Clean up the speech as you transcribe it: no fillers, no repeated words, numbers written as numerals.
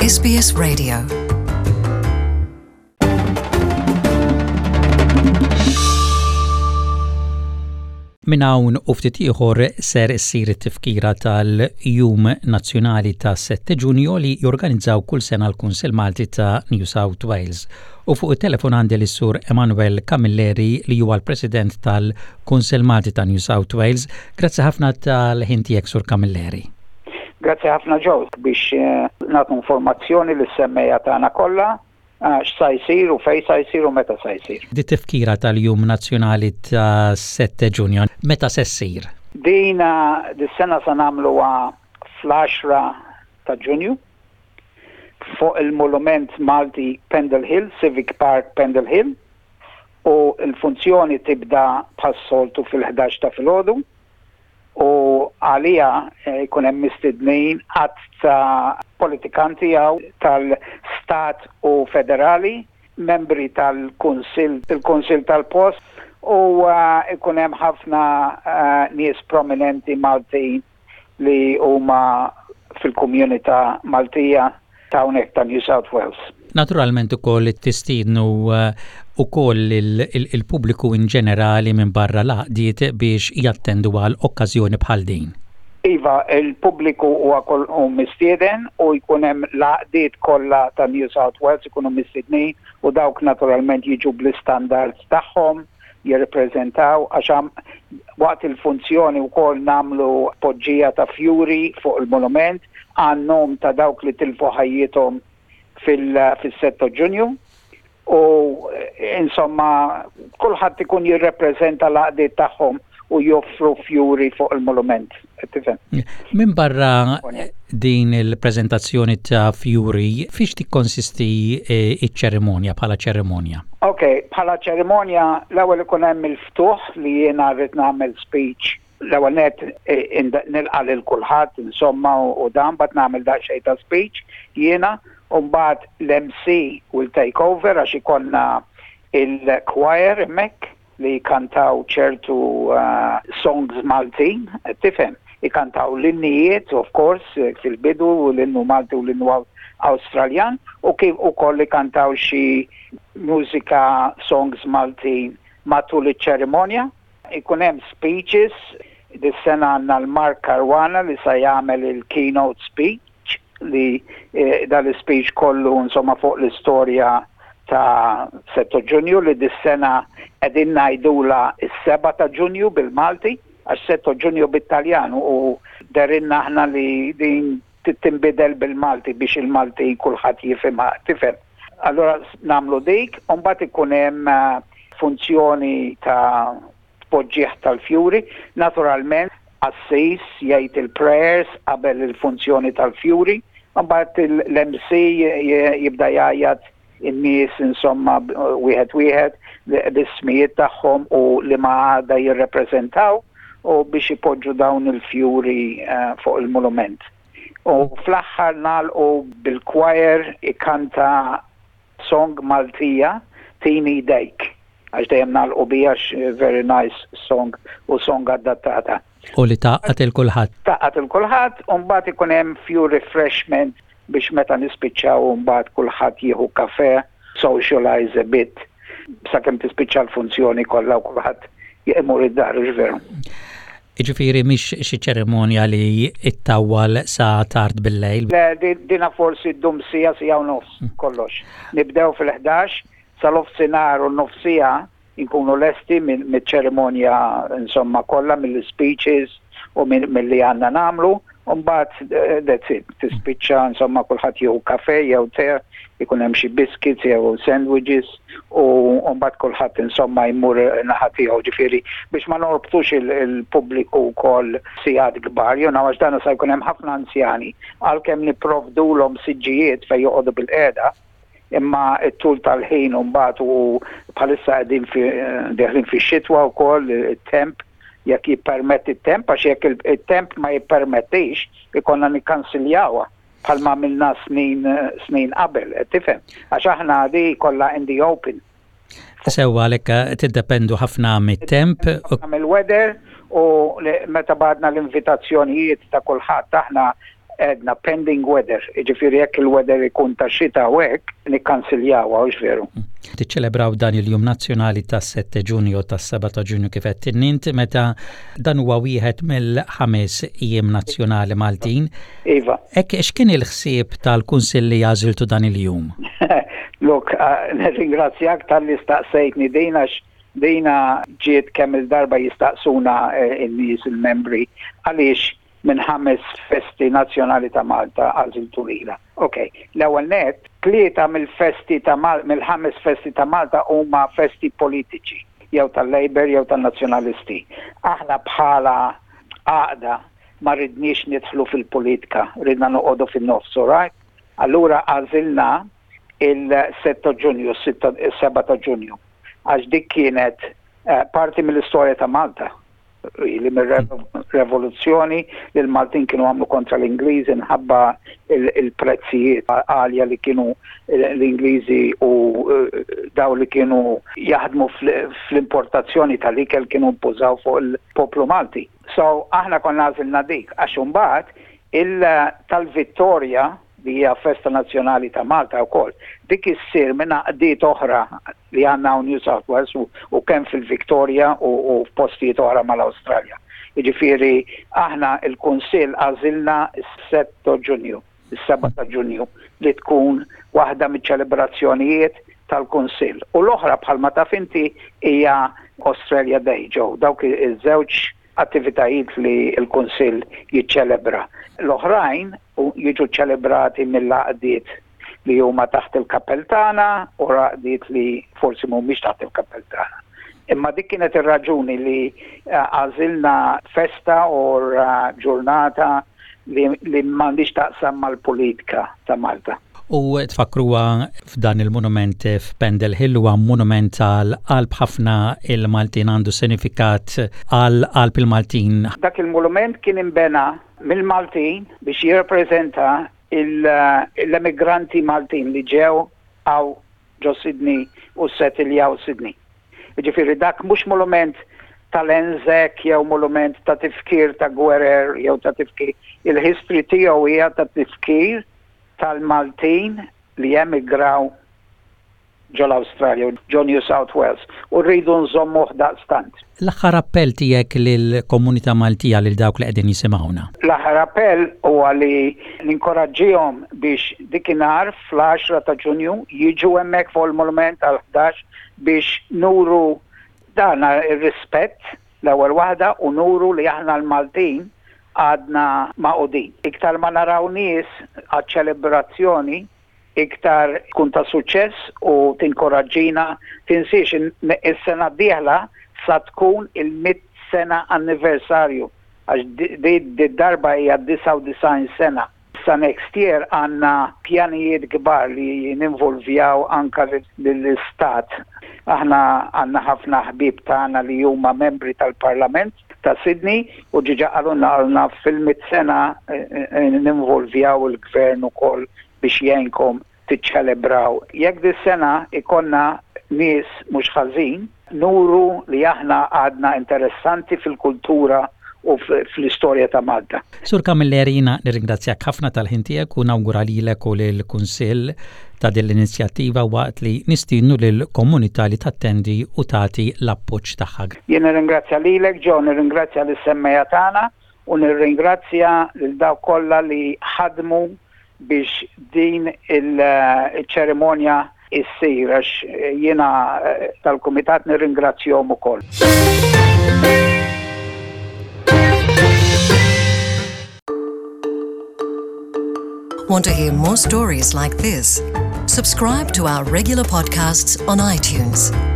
SBS Radio. Minn hawn u ftit ieħor ser issir it-tifkira tal-Jum Nazzjonali ta' 7 Ġunju li jorganizzaw kull sena l-Kunsill Malti ta' New South Wales. U fuq it-telefon għandi l-Sur Emanuel Camilleri li huwa l-President tal-Kunsill Malti ta' New South Wales. Grazzi ħafna tal-ħin tiegħek, Sur Camilleri. Grazzi ħafna ġew biex nagħtu informazzjoni lis-semmejja tagħna kollha x'sa jsir u fejn sa jsir u meta sa jsir. Di tifkira tal-Jum Nazzjonali ta' 7 Ġunju, meta se ssir? Din dis-sena se nagħmluha fl-10 ta' Ġunju fuq il-Monument Malti Pendle Hill, Civic Park Pendle Hill, u l-funzjoni tibda bħas-soltu fil-11 ta' filgħodu u għalija jkun hemm mistednin qatt ta' politikanti tal-Stat u Federali, membri tal-Kunsill tal-Post u jkun hemm ħafna nies prominenti Maltin li huma fil-komunità Maltija ta' hawnhekk ta' New South Wales. Naturalment ukoll tistiednu ukoll il-pubbliku in ġenerali minn barra l-għaqdiet biex jattendu għal okkażjoni bħal din. Iva, il-pubbliku huwa mistieden u jkun hemm l-għaqdiet kollha ta' New South Wales ikunu mistiednin u dawk naturalment jiġu bl-istandards tagħhom jirrepreżentaw għax waqt il-funzjoni wkoll nagħmlu poġġija ta' fjuri fuq il-monument għannom ta' dawk li tilfu ħajjithom fil-7 Ġunju u insomma kulħadd ikun jirrepreżenta l-għaqdiet tagħhom u joffru fjuri fuq il-monument. Min barra din il-preżentazzjoni ta' fjuri, fiex tikkonsisti iċ-ċerimonja bħala ċerimonja? Okay, bħala ċerimonja l-ewwel ikun hemm il-ftuħ li jiena rrid nagħmel speech. L-ewwel net nilqa' lil kulħadd insomma u dan bad nagħmel daqsxejn ta' speech jiena u mbagħad l-MC will take over għax ikollna il-choir hemmhekk li kantaw ċertu songs Maltin, tifhem, ikantaw l-innijiet of course fil-bidu u l-innu Malti u l-innu Awstraljan u kif ukoll ikantaw xi mużika songs Maltin matul iċ-ċerimonja. Ikun hemm speeches, dis-sena għandna l-Mark Caruana li se jagħmel il-keynote speech li dal-speech kollu insomma fuq l-istorja ta' 7 Ġunju li dis-sena qegħdin ngħidula s-7 ta' Ġunju bil-Malti għax 7 Ġunju bit-Taljan u darinna aħna li din tinbidel bil-Malti biex il-Malti kulħadd jifhimha tifhem. Allura nagħmlu dik u mbagħad ikun hemm funzjoni ta' poġġieħ tal-fjuri, naturalment assis jgħid il-prayers qabel il-funzjoni tal-fjuri, mbagħad l-MC jibda jgħid in-nies insomma wieħed l-ismijiet tagħhom u li ma għadha jirrepreżentaw u biex ipoġġu dawn il-fjuri fuq il-monument. U fl-aħħar nagħlqu bil-choir ikanta song Maltija Tini Dejk għax dejjem nagħlqu biha very nice song u song adattata. U li taqgħet il-kulħadd. Taqgħet il-kulħadd u mbagħad ikun hemm few refreshment biex meta nispiċċaw mbagħad kulħadd jieħu kafè, socialize a bit sakemm tispiċċa l-funzjoni kollha u kulħadd jemur id-dar veru. Jiġifieri mhix xi ċerimonja li ittawwal sa tard bil-lejl. Dina forsi ddum sija u nofs kollox. Nibdew fil-11 sal-ofsinar u nofsija nkunu lesti mill-ċerimonja insomma kollha mill-speeches u mill-li għandna nagħmlu. Mbagħad that's it, tispiċċa insomma kulħadd jieħu kafè jew te, ikun hemm xi biscuits jew sandwiches u mbagħad kulħadd insomma jmur naħa tiegħu ġifieri biex ma norbtux il-pubbliku wkoll sigħat kbar, għax dan se jkun hemm ħafna anzjani għalkemm nipprovdulhom siġġijiet fejn joqogħdu bil-qiegħda imma t-tul tal-ħin mbagħad u bħalissa qegħdin deħlin fix-xitwa wkoll it-temp jekk jippermetti it-temp għax jekk it-temp ma jippermettix ikonna nikkansiljawha bħalma għamilna snin qabel, tifhem? Għax aħna di kollha in the open. Sewwa għalhekk tiddependu ħafna mit-temp. Mill-weather u meta badna l-invitazzjonijiet ta' kulħadd aħna edna pending weather, ġifiri jekk il-weather ikun ta' xita u hekk, nikkansiljaw għax veru. Tiċċelebraw dan il-Jum Nazzjonali tas-7 Ġunju tas-7 ta' Ġunju kif qed innint meta dan huwa wieħed mill-5 jiem nazzjonali Maltin. Iva. Hekk x'kien il-ħsieb tal-Kunsill li jażiltu dan il-jum? Look, nirringrazzjak tal-li staqsejtni dejna ġiet kemm il-darba jistaqsuna in-nies il-membri għaliex minn 5 festi nazzjonali ta' Malta għażiltu lila. Okay, l-ewwel net, 3 mill-5 festi ta' Malta huma festi politiċi, jew tal-Labor jew tan-Nazzjonalisti. Aħna bħala għaqda ma ridniex nidħlu fil-politika, ridna noqogħdu fin-nofs, right? Allura għażilna il-7 Ġunju, 7 ta' Ġunju, għax dik kienet parti mill-istorja ta' Malta. Li mir-revoluzzjoni li l-Maltin kienu għamlu kontra l-Ingliżi nħabba il-prezzijiet għalja li kienu l-Ingliżi u daw li kienu jaħdmu fl-importazzjoni tal-ikel kienu mpużaw fuq il-poplu Malti. So aħna konna għażilna dik għax imbagħad tal-Vittorja li hija festa nazzjonali ta' Malta wkoll. Dik issir minn għaqdiet oħra li għandna u New South Wales u kemm fil-Victoria u f'postijiet oħra mal-Awstralja. Jiġifieri aħna il-Kunsill għażilna s-7 Ġunju, is-7 ta' Ġunju li tkun waħda miċ-ċelebrazzjonijiet tal-Kunsill. U l-oħra bħalma taf inti hija Australia Day ġew dawk iż-żewġ attivitajiet li l-Kunsill jiċċelebra. L-oħrajn jiġu ċelebrati mill-għaqdiet li huma taħt il-Kappell-tagħna u għaqdiet li forsi mhumiex taħt il-Kappell-tagħna. Imma dik kienet ir-raġuni li għażilna festa u ġurnata li m'għandix taqsam mal-politika ta' Malta. U tfakruha f'dan il-monument f'Pendle Hill huwa monument għal-qalb ħafna il-Maltin għandu sinifikat għal-qalb il-Maltin. Dak il-monument kien imbena mill-Maltin biex jirrepreżenta l-emigranti Maltin li ġew għaw ġo Sydney u settiljaw Sydney. Ġifieri dak mhux monument tal-Anzac jew monument ta' tifkir ta' gwerer jew ta' tifkir. Il-history tiegħu hija ta' tifkir tal-Maltin li emigraw ġo l-Awstralja, ġo New South Wales, u rridu nżommuh daqstant. L-aħħar appell tiegħek lill-komunità Maltija lil dawk li qegħdin jisimgħuna. L-aħħar appell huwa li ninkoraġġihom biex dikinhar fl-10 ta' Ġunju jiġu hemmhekk fuq il-monument għal-11 biex nuru dan ir-rispett l-ewwel waħda u nuru li aħna l-Maltin għadna maqudin. Iktar ma naraw nies għaċ-ċelebrazzjoni, iktar kun ta' suċċess u tinkoraġġina tinsiex is-sena d-dieħla sa tkun il-100 sena anniversarju għax di darba hija 99 sena. Sa next year għandna pjanijiet kbar li ninvolvjaw anka lill-istat. Aħna għandna ħafna ħbib tagħna li huma membri tal-Parlament ta' Sydney u ġiġa għaluna fil-100 sena ninvolvjaw il-gvern ukoll biex jgħinkom tiċċelebraw. Jekk dis-sena ikonna nies mhux ħażin, nuru li aħna għadna interessanti fil-kultura u fl-istorja ta' Malta. Sur Camillerina, nirringrazzjak ħafna tal-ħin tiegħek u nawgura lilek u lill-Kunsill ta' din l-inizjattiva waqt li nistiednu lill-komunità li tattendi u tagħti l-appoġġ tagħha. Jien nirringrazzja lilek, Ġo, nirringrazzja lis-semmejja tagħna u nirringrazzja lil dawk kollha li ħadmu biex din il-ċerimonja issir għax jiena tal-Kumitat nirringrazzjahom ukoll. Want to hear more stories like this? Subscribe to our regular podcasts on iTunes.